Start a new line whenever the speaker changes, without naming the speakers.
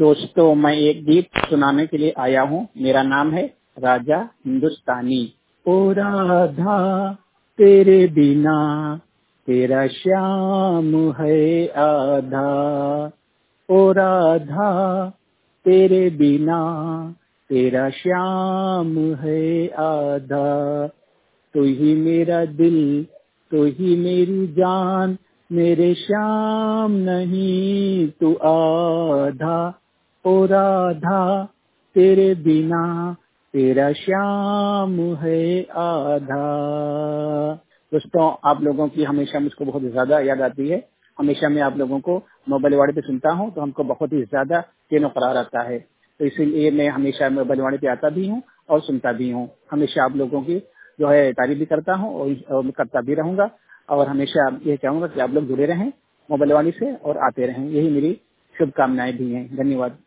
दोस्तों, मैं एक गीत सुनाने के लिए आया हूँ। मेरा नाम है राजा हिंदुस्तानी। ओ राधा तेरे बिना तेरा श्याम है आधा, ओ राधा तेरे बिना तेरा श्याम है आधा। तू ही मेरा दिल, तू ही मेरी जान, मेरे श्याम नहीं तू आधा, ओ राधा तेरे बिना तेरा श्याम है आधा। दोस्तों, आप लोगों की हमेशा मुझको बहुत ज्यादा याद आती है। हमेशा मैं आप लोगों को मोबाइल वाणी पे सुनता हूँ तो हमको बहुत ही ज्यादा चैन करार आता है। तो इसीलिए मैं हमेशा मोबाइल वाणी पे आता भी हूँ और सुनता भी हूँ। हमेशा आप लोगों की जो है तारीफ भी करता हूँ और मैं करता भी रहूंगा। और हमेशा ये चाहूंगा कि आप लोग जुड़े रहें मोबाइल वाणी से और आते रहें। यही मेरी शुभकामनाएं भी हैं। धन्यवाद।